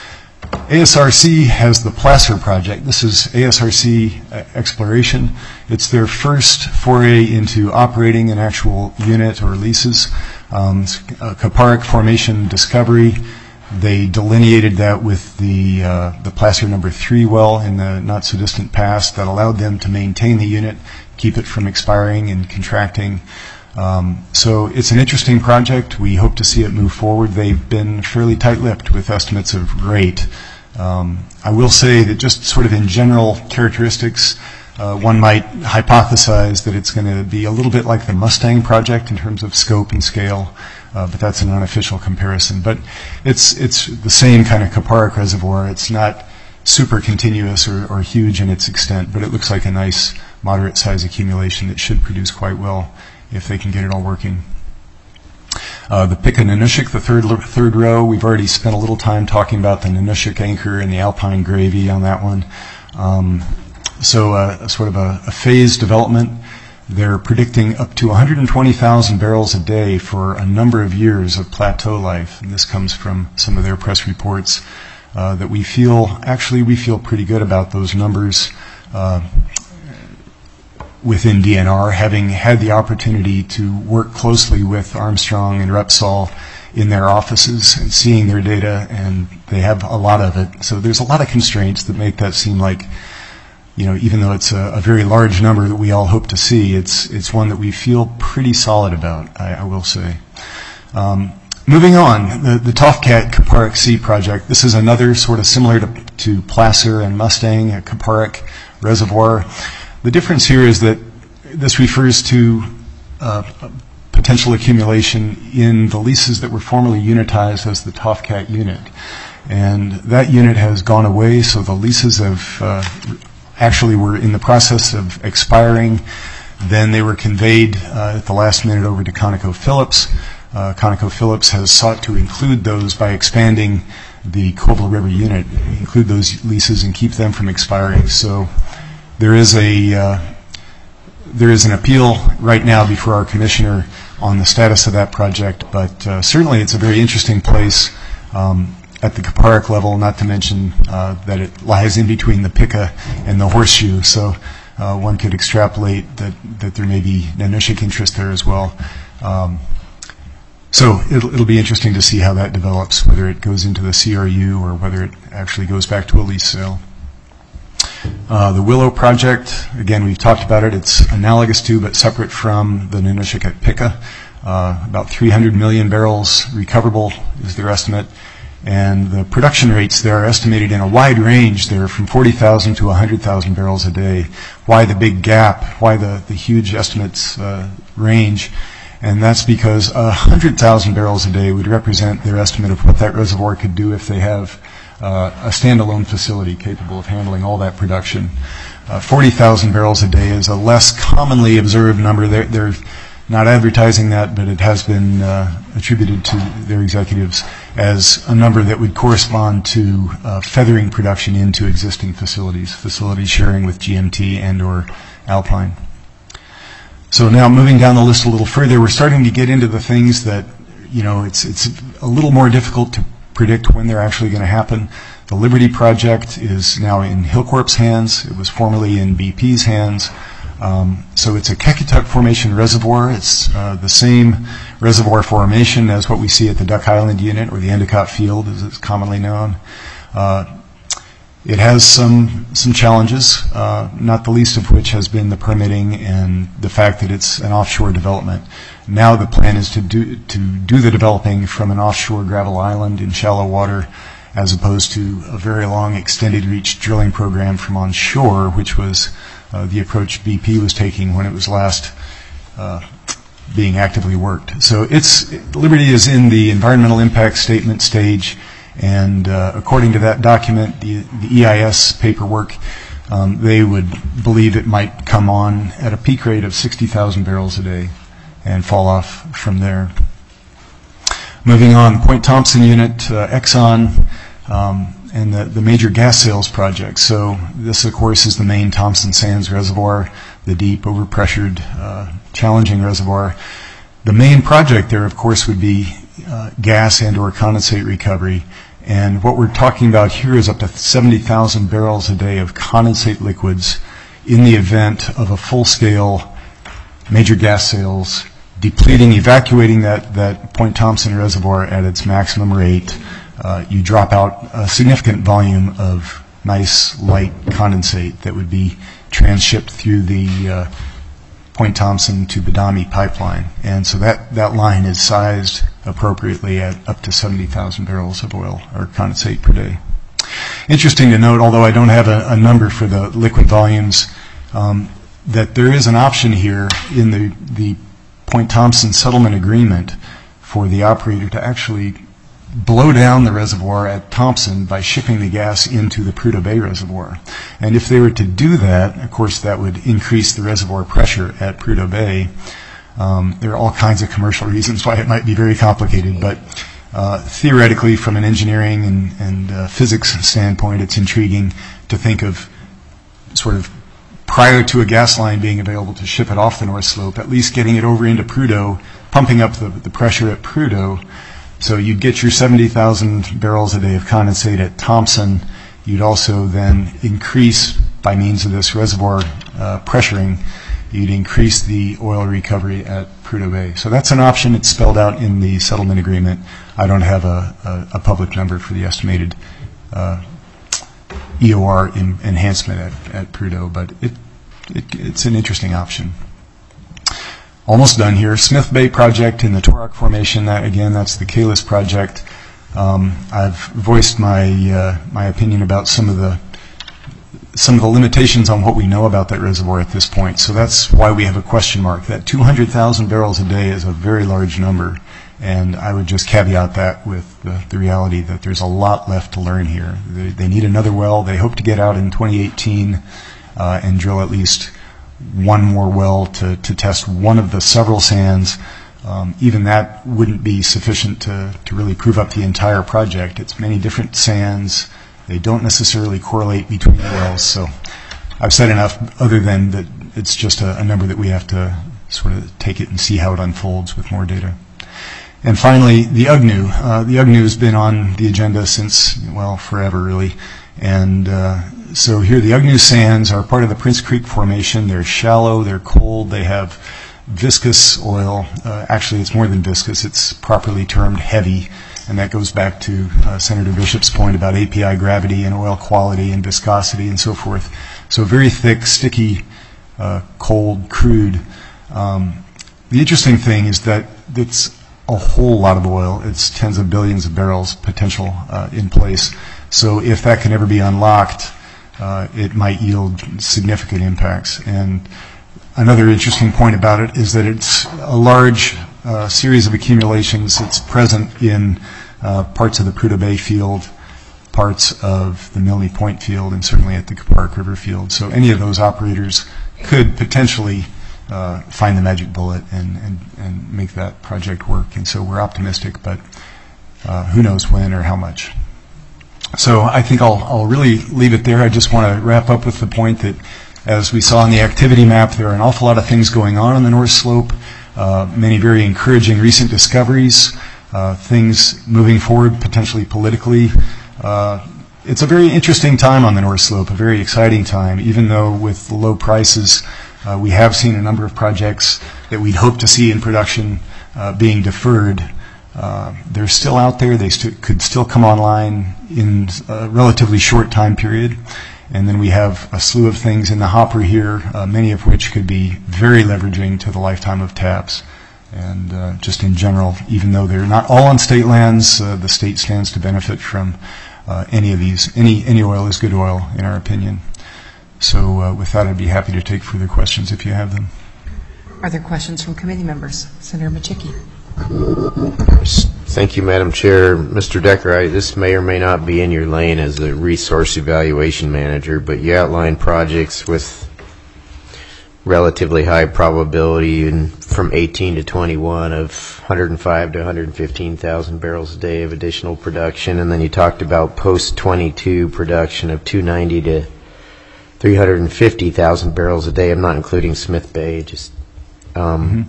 A S R C has the Placer project. This is A S R C Exploration. It's their first foray into operating an actual unit or leases. Um, a Kuparuk Formation discovery. They delineated that with the uh, the Placer number three well in the not-so-distant past that allowed them to maintain the unit, keep it from expiring and contracting. Um, so it's an interesting project. We hope to see it move forward. They've been fairly tight-lipped with estimates of rate. Um, I will say that just sort of in general characteristics, uh, one might hypothesize that it's going to be a little bit like the Mustang project in terms of scope and scale, uh, but that's an unofficial comparison. But it's it's the same kind of Kuparuk reservoir. It's not super continuous or, or huge in its extent, but it looks like a nice moderate size accumulation that should produce quite well if they can get it all working. Uh, the Pikka Nanushuk, the third third row, we've already spent a little time talking about the Nanushuk anchor and the Alpine gravy on that one. Um, so uh, sort of a, a phased development. They're predicting up to one hundred twenty thousand barrels a day for a number of years of plateau life. And this comes from some of their press reports uh, that we feel, actually we feel pretty good about those numbers. Uh, within D N R, having had the opportunity to work closely with Armstrong and Repsol in their offices and seeing their data, and they have a lot of it. So there's a lot of constraints that make that seem like, you know, even though it's a, a very large number that we all hope to see, it's it's one that we feel pretty solid about, I, I will say. Um, moving on, the, the Tofcat Kuparuk C project. This is another sort of similar to, to Placer and Mustang, a Kuparuk reservoir. The difference here is that this refers to uh, potential accumulation in the leases that were formerly unitized as the Tofcat unit. And that unit has gone away, so the leases have uh, actually were in the process of expiring. Then they were conveyed uh, at the last minute over to ConocoPhillips. Uh, ConocoPhillips has sought to include those by expanding the Cobble River unit, include those leases and keep them from expiring. So there is a uh, there is an appeal right now before our commissioner on the status of that project, but uh, certainly it's a very interesting place um, at the Kuparuk level, not to mention uh, that it lies in between the Pika and the Horseshoe, so uh, one could extrapolate that, that there may be Nanushik interest there as well. Um, so it'll, it'll be interesting to see how that develops, whether it goes into the C R U or whether it actually goes back to a lease sale. Uh, the Willow project, again, we've talked about it. It's analogous to but separate from the Nanushik at Pika. Uh, about three hundred million barrels recoverable is their estimate. And the production rates there are estimated in a wide range there from forty thousand to one hundred thousand barrels a day. Why the big gap? Why the, the huge estimates uh, range? And that's because one hundred thousand barrels a day would represent their estimate of what that reservoir could do if they have uh, a standalone facility capable of handling all that production. Uh, forty thousand barrels a day is a less commonly observed number. They're, they're not advertising that, but it has been uh, attributed to their executives as a number that would correspond to uh, feathering production into existing facilities, facilities sharing with G M T and or Alpine. So now moving down the list a little further, we're starting to get into the things that, you know, it's, it's a little more difficult to predict when they're actually going to happen. The Liberty project is now in Hilcorp's hands. It was formerly in B P's hands. Um, so it's a Kekituk Formation reservoir. It's uh, the same reservoir formation as what we see at the Duck Island unit, or the Endicott Field as it's commonly known. Uh, it has some some challenges, uh, not the least of which has been the permitting and the fact that it's an offshore development. Now the plan is to do to do the developing from an offshore gravel island in shallow water, as opposed to a very long extended reach drilling program from onshore, which was uh, the approach B P was taking when it was last uh, being actively worked. So it's Liberty is in the environmental impact statement stage, and uh, according to that document, the, the E I S paperwork, um, they would believe it might come on at a peak rate of sixty thousand barrels a day and fall off from there. Moving on, Point Thompson unit, uh, Exxon, um, and the, the major gas sales project. So this, of course, is the main Thompson Sands reservoir, the deep, overpressured, uh, challenging reservoir. The main project there, of course, would be uh, gas and or condensate recovery. And what we're talking about here is up to seventy thousand barrels a day of condensate liquids in the event of a full-scale major gas sales, depleting, evacuating that, that Point Thompson reservoir at its maximum rate. Uh, you drop out a significant volume of nice, light condensate that would be transshipped through the uh, Point Thompson to Badami pipeline. And so that, that line is sized appropriately at up to seventy thousand barrels of oil or condensate per day. Interesting to note, although I don't have a, a number for the liquid volumes, um, that there is an option here in the, the Point Thompson settlement agreement for the operator to actually blow down the reservoir at Thompson by shipping the gas into the Prudhoe Bay reservoir. And if they were to do that, of course, that would increase the reservoir pressure at Prudhoe Bay. Um, there are all kinds of commercial reasons why it might be very complicated, but uh, theoretically, from an engineering and, and uh, physics standpoint, it's intriguing to think of sort of prior to a gas line being available to ship it off the North Slope, at least getting it over into Prudhoe, pumping up the, the pressure at Prudhoe. So you'd get your seventy thousand barrels a day of condensate at Thompson. You'd also then increase, by means of this reservoir uh, pressuring, you'd increase the oil recovery at Prudhoe Bay. So that's an option. It's spelled out in the settlement agreement. I don't have a, a, a public number for the estimated uh, E O R in, enhancement at, at Prudhoe, but it, it, it's an interesting option. almost done here. Smith Bay project in the Torok Formation, that again, that's the Kalis project. Um, I've voiced my uh, my opinion about some of the some of the limitations on what we know about that reservoir at this point. So that's why we have a question mark. That two hundred thousand barrels a day is a very large number, and I would just caveat that with the, the reality that there's a lot left to learn here. They, they need another well. They hope to get out in twenty eighteen uh, and drill at least one more well to, to test one of the several sands. Um, even that wouldn't be sufficient to, to really prove up the entire project. It's many different sands. They don't necessarily correlate between the wells. So I've said enough other than that it's just a, a number that we have to sort of take it and see how it unfolds with more data. And finally, the U G N U. Uh, the U G N U has been on the agenda since, well, forever really. And uh, so here the U G N U sands are part of the Prince Creek Formation. They're shallow, they're cold, they have viscous oil. Uh, actually, it's more than viscous, it's properly termed heavy. And that goes back to uh, Senator Bishop's point about A P I gravity and oil quality and viscosity and so forth. So very thick, sticky, uh, cold, crude. Um, the interesting thing is that it's a whole lot of oil. It's tens of billions of barrels potential uh, in place. So if that can ever be unlocked, uh, it might yield significant impacts. And another interesting point about it is that it's a large uh, series of accumulations. It's present in uh, parts of the Prudhoe Bay field, parts of the Milne Point field, and certainly at the Kuparuk River field. So any of those operators could potentially uh, find the magic bullet and, and, and make that project work. And so we're optimistic, but uh, who knows when or how much. So I think I'll, I'll really leave it there. I just want to wrap up with the point that, as we saw on the activity map, there are an awful lot of things going on on the North Slope, uh, many very encouraging recent discoveries, uh, things moving forward potentially politically. Uh, it's a very interesting time on the North Slope, a very exciting time, even though with the low prices, uh, we have seen a number of projects that we'd hoped to see in production uh, being deferred. Uh, they're still out there. They st- could still come online in a relatively short time period. And then we have a slew of things in the hopper here, uh, many of which could be very leveraging to the lifetime of TAPS. And uh, just in general, even though they're not all on state lands, uh, the state stands to benefit from uh, any of these. Any, any oil is good oil, in our opinion. So uh, with that, I'd be happy to take further questions if you have them. Are there questions from committee members? Senator Machicki. Thank you, Madam Chair. Mister Decker, I, this may or may not be in your lane as a resource evaluation manager, but you outline projects with relatively high probability in, from eighteen to twenty-one of one hundred five to one hundred fifteen thousand barrels a day of additional production, and then you talked about post twenty-two production of two hundred ninety to three hundred fifty thousand barrels a day. I'm not including Smith Bay. Just um, mm-hmm.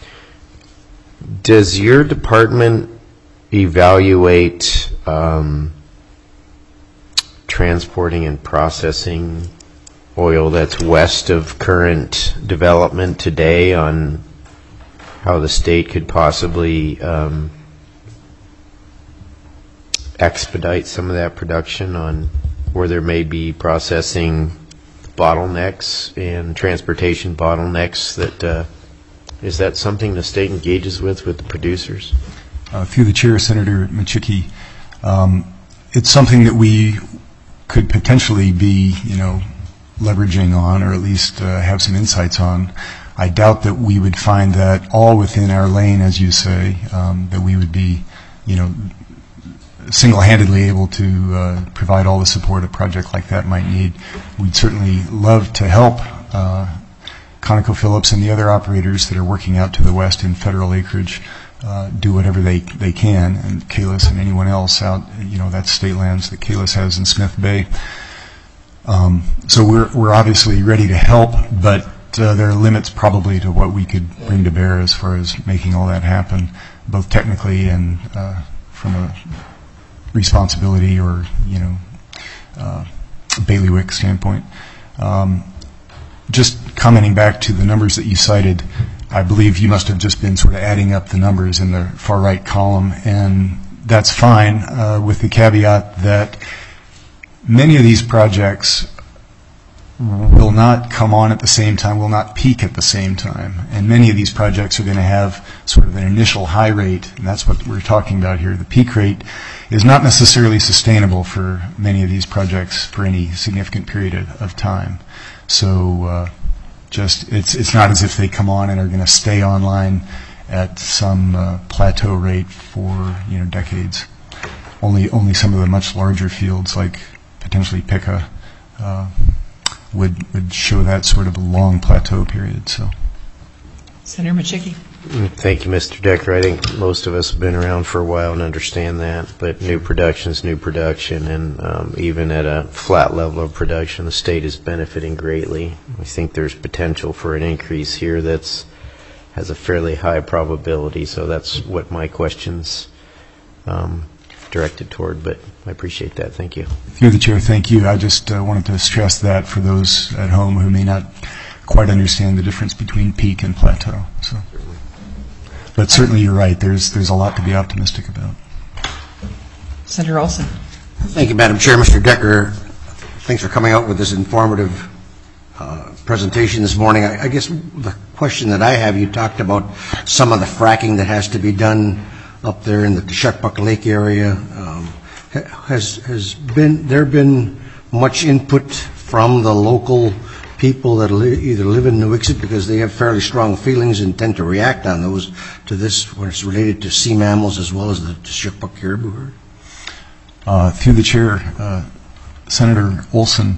Does your department evaluate um, transporting and processing oil that's west of current development today on how the state could possibly um, expedite some of that production on where there may be processing bottlenecks and transportation bottlenecks? That uh, is that something the state engages with with the producers? Uh, through the chair, Senator Machicki, um, it's something that we could potentially be, you know, leveraging on, or at least uh, have some insights on. I doubt that we would find that all within our lane, as you say, um, that we would be, you know, single-handedly able to uh, provide all the support a project like that might need. We'd certainly love to help uh, ConocoPhillips and the other operators that are working out to the west in federal acreage uh, do whatever they, they can, and Kalis and anyone else out, you know, that's state lands that Kalis has in Smith Bay. Um, so we're we're obviously ready to help, but uh, there are limits probably to what we could bring to bear as far as making all that happen, both technically and uh, from a responsibility or, you know, uh, bailiwick standpoint. Um, just commenting back to the numbers that you cited, I believe you must have just been sort of adding up the numbers in the far right column, and that's fine uh, with the caveat that many of these projects will not come on at the same time, will not peak at the same time. And many of these projects are going to have sort of an initial high rate, and that's what we're talking about here. The peak rate is not necessarily sustainable for many of these projects for any significant period of, of time. So uh, just it's it's not as if they come on and are going to stay online at some uh, plateau rate for, you know, decades. Only only some of the much larger fields, like potentially Pica, uh, would would show that sort of a long plateau period. So, Senator Machicki. Thank you, Mister Decker. I think most of us have been around for a while and understand that, but new production is new production, and um, even at a flat level of production, the state is benefiting greatly. I think there's potential for an increase here that's has a fairly high probability, so that's what my question's um, directed toward, but I appreciate that. Thank you. Through the chair, thank you. I just uh, wanted to stress that for those at home who may not quite understand the difference between peak and plateau. So, but certainly you're right. There's there's a lot to be optimistic about. Senator Olson. Thank you, Madam Chair. Mister Decker, thanks for coming out with this informative uh, presentation this morning. I, I guess the question that I have, you talked about some of the fracking that has to be done up there in the Teshekpuk Lake area. Um, has has been there been much input from the local people that li either live in Nuiqsut, because they have fairly strong feelings and tend to react on those, to this when it's related to sea mammals as well as the Teshekpuk caribou herd? Uh, through the chair, uh, Senator Olson,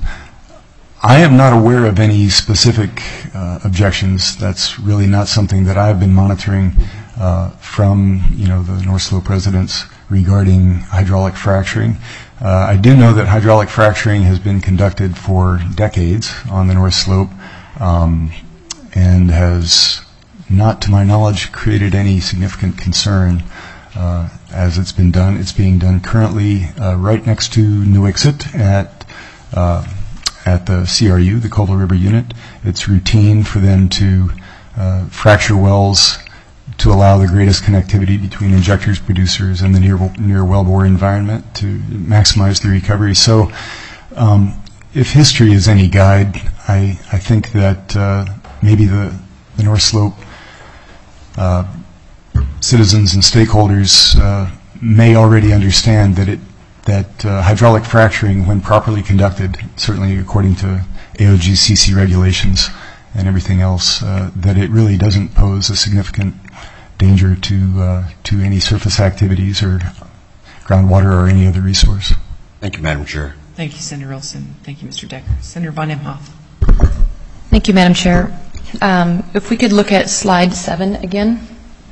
I am not aware of any specific uh, objections. That's really not something that I've been monitoring uh, from, you know, the North Slope residents regarding hydraulic fracturing. Uh, I do know that hydraulic fracturing has been conducted for decades on the North Slope um, and has not, to my knowledge, created any significant concern uh, as it's been done. It's being done currently uh, right next to Nuiqsut at uh, at the C R U, the Colville River Unit. It's routine for them to uh, fracture wells to allow the greatest connectivity between injectors, producers, and the near, near wellbore environment to maximize the recovery. So um, if history is any guide, I, I think that uh, maybe the, the North Slope uh, citizens and stakeholders uh, may already understand that it that uh, hydraulic fracturing, when properly conducted, certainly according to A O G C C regulations and everything else, uh, that it really doesn't pose a significant danger to uh, to any surface activities or groundwater or any other resource. Thank you, Madam Chair. Thank you, Senator Olson. Thank you, Mister Decker. Senator Von Imhoff. Thank you, Madam Chair. Um, if we could look at slide seven again.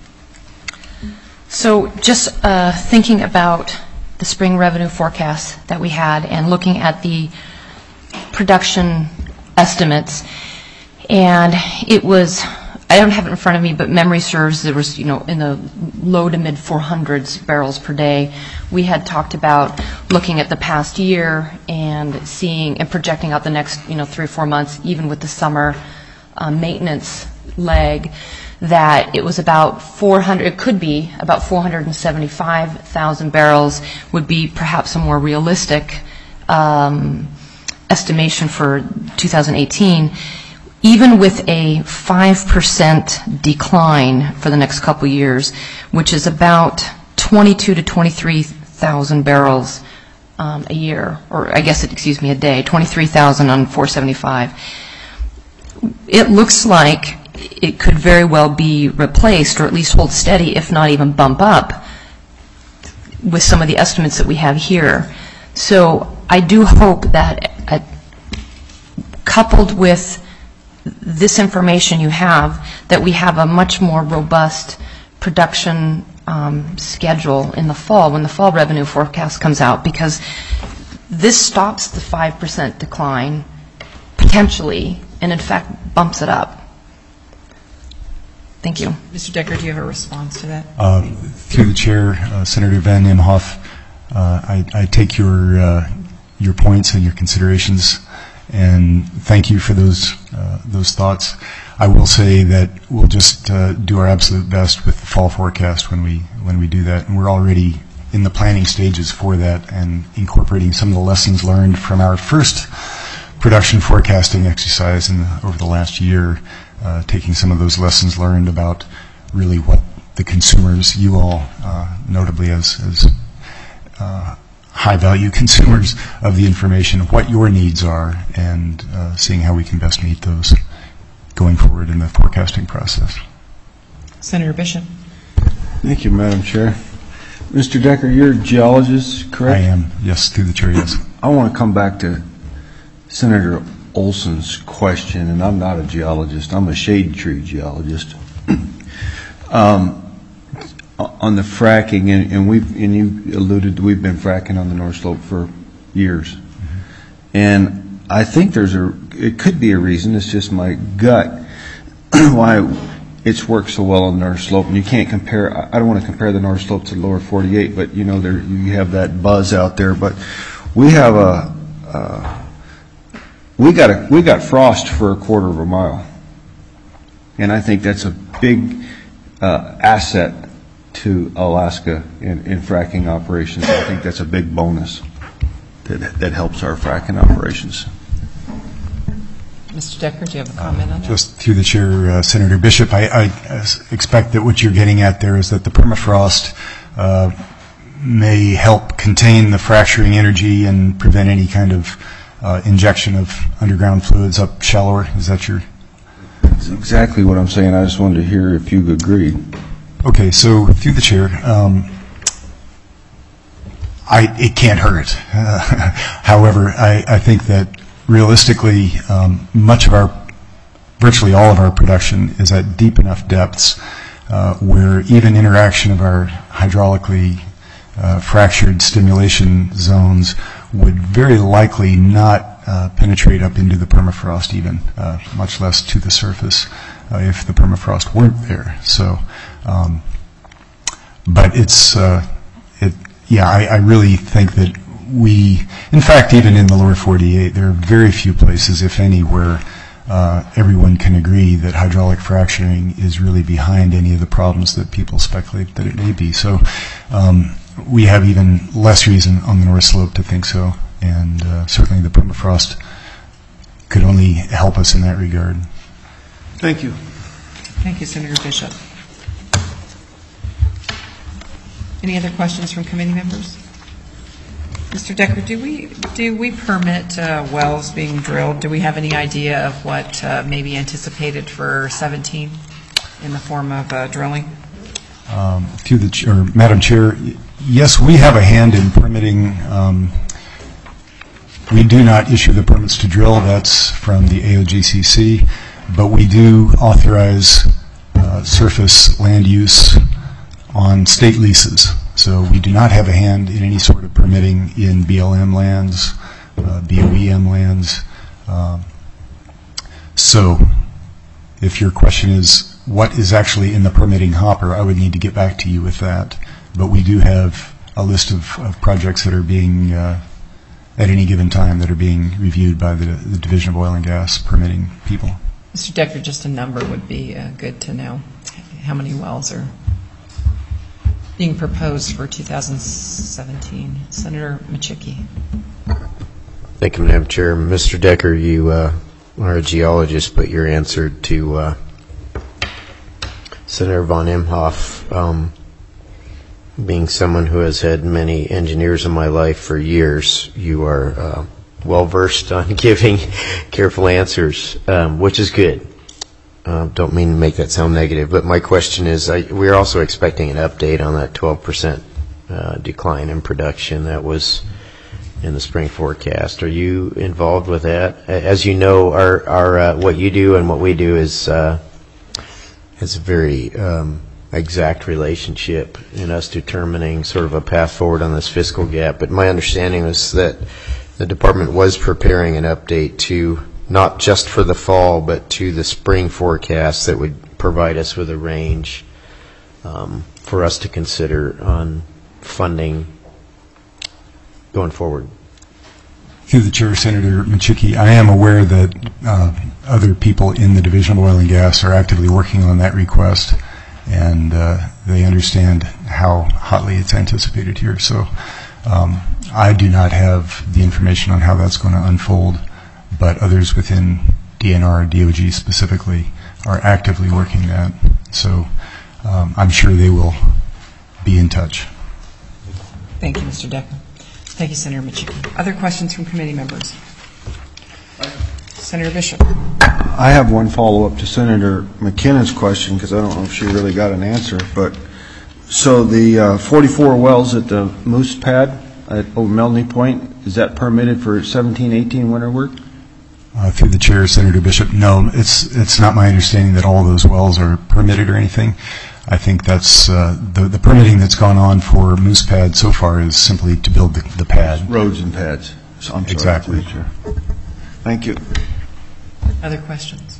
So just uh, thinking about the spring revenue forecast that we had and looking at the production estimates, and it was, I don't have it in front of me, but memory serves, there was, you know, in the low to mid four hundreds barrels per day. We had talked about looking at the past year and seeing and projecting out the next, you know, three or four months, even with the summer uh, maintenance leg, that it was about four hundred, it could be about four hundred seventy-five thousand barrels would be perhaps a more realistic um, estimation for two thousand eighteen. Even with a five percent decline for the next couple years, which is about twenty-two to twenty-three thousand barrels um, a year, or I guess, it, excuse me, a day, twenty-three thousand on four seventy-five. It looks like it could very well be replaced, or at least hold steady, if not even bump up, with some of the estimates that we have here. So I do hope that uh, coupled with this information you have, that we have a much more robust production um, schedule in the fall, when the fall revenue forecast comes out, because this stops the five percent decline potentially, and in fact bumps it up. Thank you. Mister Decker, do you have a response to that? Uh, through the chair, uh, Senator Van Imhoff, uh, I, I take your uh, your points and your considerations, and thank you for those uh, those thoughts. I will say that we'll just uh, do our absolute best with the fall forecast when we when we do that, and we're already in the planning stages for that and incorporating some of the lessons learned from our first production forecasting exercise in the, over the last year, uh, taking some of those lessons learned about really what the consumers, you all, uh, notably as, as uh, high-value consumers of the information, what your needs are, and uh, seeing how we can best meet those going forward in the forecasting process. Senator Bishop. Thank you, Madam Chair. Mister Decker, you're a geologist, correct? I am, yes, through the chair, yes. I want to come back to Senator Olson's question, and I'm not a geologist. I'm a shade tree geologist. um, on the fracking, and, and, we've, and you alluded, we've been fracking on the North Slope for years. Mm-hmm. And I think there's a, it could be a reason, it's just my gut, why it's worked so well on the North Slope. And you can't compare, I don't want to compare the North Slope to the lower forty-eight, but you know, there, you have that buzz out there. But we have a, uh, we got a, we got frost for a quarter of a mile. And I think that's a big uh, asset to Alaska in, in fracking operations. I think that's a big bonus that, that helps our fracking operations. Mister Decker, do you have a comment on that? Just through the chair, uh, Senator Bishop, I, I expect that what you're getting at there is that the permafrost uh, may help contain the fracturing energy and prevent any kind of uh, injection of underground fluids up shallower. Is that your? That's exactly what I'm saying. I just wanted to hear if you agreed. Okay, so through the chair, um, I, it can't hurt. Uh, however, I, I think that realistically, um, much of our, virtually all of our production is at deep enough depths uh, where even interaction of our hydraulically uh, fractured stimulation zones would very likely not uh, penetrate up into the permafrost even, uh, much less to the surface uh, if the permafrost weren't there. So. Um, but it's, uh, it, yeah, I, I really think that we, in fact, even in the lower forty-eight, there are very few places, if any, where uh, everyone can agree that hydraulic fracturing is really behind any of the problems that people speculate that it may be. So um, we have even less reason on the North Slope to think so, and uh, certainly the permafrost could only help us in that regard. Thank you. Thank you, Senator Bishop. Any other questions from committee members? Mister Decker, do we do we permit uh, wells being drilled? Do we have any idea of what uh, may be anticipated for seventeen in the form of uh, drilling? Um, through the chair, Madam Chair, yes, we have a hand in permitting. Um, we do not issue the permits to drill. That's from the A O G C C, but we do authorize uh, surface land use on state leases. So we do not have a hand in any sort of permitting in B L M lands, uh, B O E M lands. Um, so if your question is what is actually in the permitting hopper, I would need to get back to you with that. But we do have a list of, of projects that are being, uh, at any given time, that are being reviewed by the, the Division of Oil and Gas permitting people. Mister Decker, just a number would be uh, good to know. How many wells are being proposed for two thousand seventeen? Senator Machicki. Thank you, Madam Chair. Mister Decker, you uh, are a geologist, but your answer to uh, Senator von Imhoff, um, being someone who has had many engineers in my life for years, you are uh, well-versed on giving careful answers, um, which is good. Uh, don't mean to make that sound negative, but my question is, I, we're also expecting an update on that twelve percent uh, decline in production that was in the spring forecast. Are you involved with that? As you know, our, our uh, what you do and what we do is uh, has a very um, exact relationship in us determining sort of a path forward on this fiscal gap. But my understanding was that the department was preparing an update to not just for the fall, but to the spring forecast that would provide us with a range um, for us to consider on funding going forward. Through the chair, Senator Machicki, I am aware that uh, other people in the Division of Oil and Gas are actively working on that request, and uh, they understand how hotly it's anticipated here. So um, I do not have the information on how that's going to unfold. but others within D N R, D O G specifically, are actively working that. So um, I'm sure they will be in touch. Thank you, Mister Decker. Thank you, Senator Michicki. Other questions from committee members? Senator Bishop. I have one follow-up to Senator McKinnon's question, because I don't know if she really got an answer. But so the uh, forty-four wells at the Moose Pad at Old Melanie Point, is that permitted for seventeen eighteen winter work? Uh, through the chair, Senator Bishop, no, it's it's not my understanding that all those wells are permitted or anything. I think that's uh, the the permitting that's gone on for Moose Pad so far is simply to build the, the pad. Roads and pads. So I'm sorry, Exactly. Chair. Thank you. Other questions?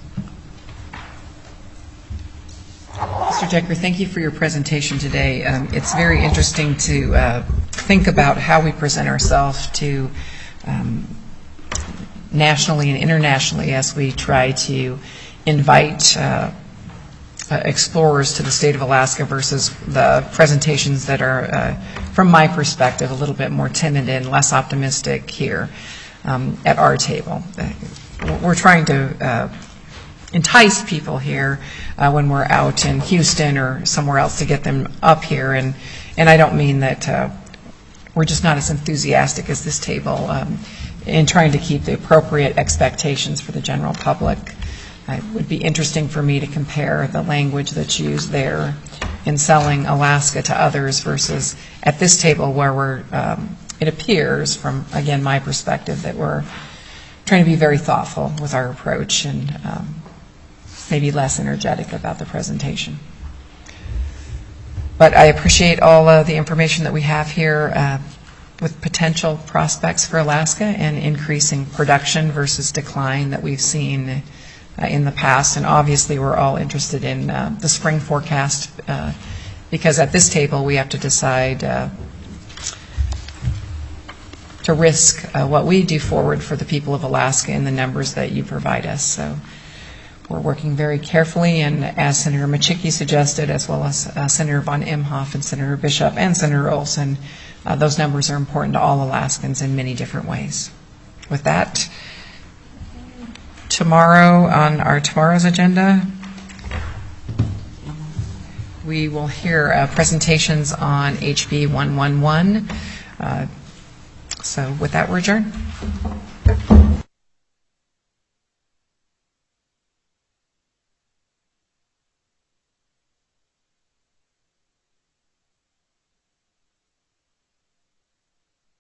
Mister Decker, thank you for your presentation today. Um, it's very interesting to uh, think about how we present ourselves to um, nationally and internationally as we try to invite uh, uh, explorers to the state of Alaska versus the presentations that are, uh, from my perspective, a little bit more timid and less optimistic here um, at our table. We're trying to uh, entice people here uh, when we're out in Houston or somewhere else to get them up here, and and I don't mean that uh, we're just not as enthusiastic as this table um, in trying to keep the appropriate expectations for the general public. It would be interesting for me to compare the language that's used there in selling Alaska to others versus at this table where we're, um, it appears from, again, my perspective, that we're trying to be very thoughtful with our approach and um, maybe less energetic about the presentation. But I appreciate all uh, the information that we have here uh, with potential prospects for Alaska and increasing production versus decline that we've seen uh, in the past. And obviously we're all interested in uh, the spring forecast uh, because at this table we have to decide uh, to risk uh, what we do forward for the people of Alaska in the numbers that you provide us. So we're working very carefully, and as Senator Michicki suggested, as well as uh, Senator von Imhoff and Senator Bishop and Senator Olson, uh, those numbers are important to all Alaskans in many different ways. With that, tomorrow on our tomorrow's agenda, we will hear uh, presentations on H B one eleven. Uh, So with that, we're adjourned.